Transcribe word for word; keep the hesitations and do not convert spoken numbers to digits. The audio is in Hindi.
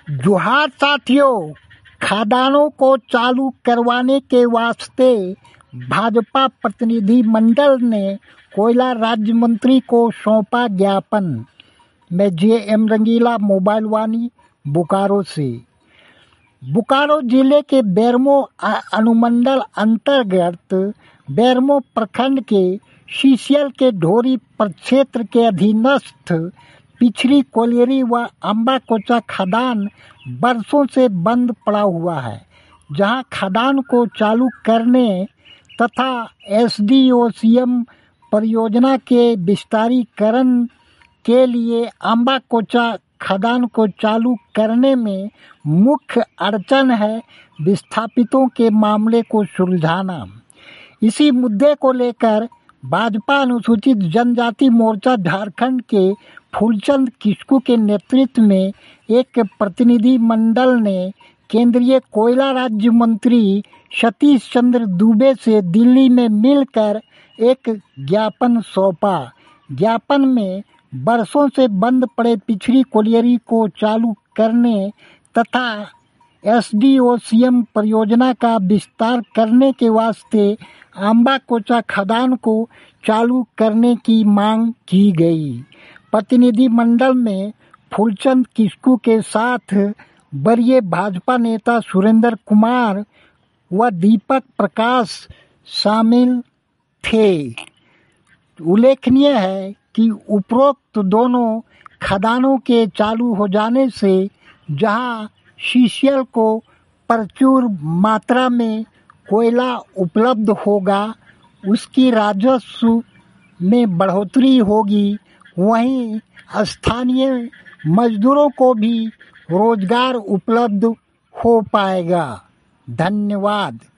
जोहार साथियों, खदानों को चालू करवाने के वास्ते भाजपा प्रतिनिधि मंडल ने कोयला राज्य मंत्री को सौंपा ज्ञापन। मैं J M Rangila, mobile Vani, Bokaro से। बोकारो जिले के बेरमो अनुमंडल अंतर्गत बेरमो प्रखंड के सीसियल के ढोरी प्रक्षेत्र के अधीनस्थ पिछड़ी कोलियरी व अम्बाकोचा खदान बरसों से बंद पड़ा हुआ है, जहां खदान को चालू करने तथा S D O C M परियोजना के विस्तारीकरण के लिए अम्बाकोचा खदान को चालू करने में मुख्य अड़चन है विस्थापितों के मामले को सुलझाना। इसी मुद्दे को लेकर भाजपा अनुसूचित जनजाति मोर्चा झारखंड के फूलचंद किस्कू के नेतृत्व में एक प्रतिनिधि मंडल ने केंद्रीय कोयला राज्य मंत्री सतीश चंद्र दुबे से दिल्ली में मिलकर एक ज्ञापन सौंपा। ज्ञापन में बरसों से बंद पड़े पिछड़ी कोलियरी को चालू करने तथा S D O C M परियोजना का विस्तार करने के वास्ते अम्बाकोचा खदान को चालू करने की मांग की गई। प्रतिनिधि मंडल में फूलचंद किस्कू के साथ वरीय भाजपा नेता सुरेंद्र कुमार व दीपक प्रकाश शामिल थे। उल्लेखनीय है कि उपरोक्त दोनों खदानों के चालू हो जाने से जहां सीसियल को प्रचुर मात्रा में कोयला उपलब्ध होगा, उसकी राजस्व में बढ़ोतरी होगी, वहीं स्थानीय मजदूरों को भी रोजगार उपलब्ध हो पाएगा। धन्यवाद।